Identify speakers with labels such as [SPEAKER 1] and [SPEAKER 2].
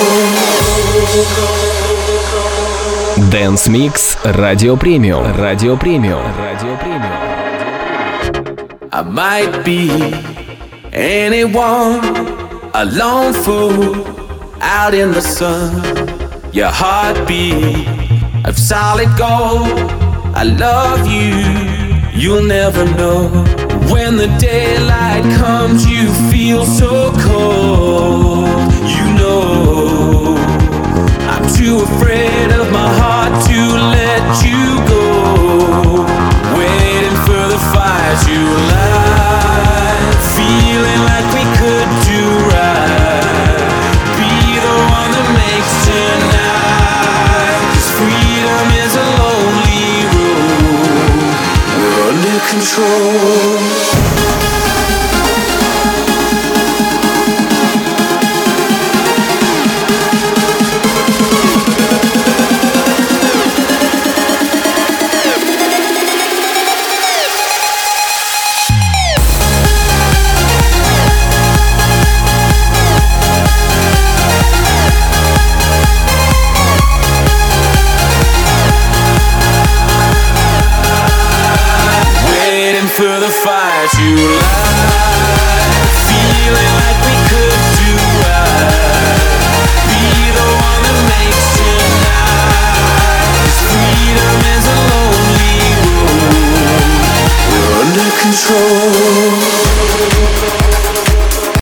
[SPEAKER 1] Dance Mix Radio Premium. Radio Premium. Radio Premium.
[SPEAKER 2] I might be anyone, a lone fool out in the sun. Your heartbeat of solid gold. I love you, you'll never know. When the daylight comes, you feel so cold. You know I'm too afraid of my heart to let you go. Waiting for the fire to light, feeling like we could do right. Be the one that makes tonight. 'Cause freedom is a lonely road. We're under control. For the fire to light, feeling like we could do right. Be the one that makes tonight. 'Cause freedom is a lonely road. We're under control.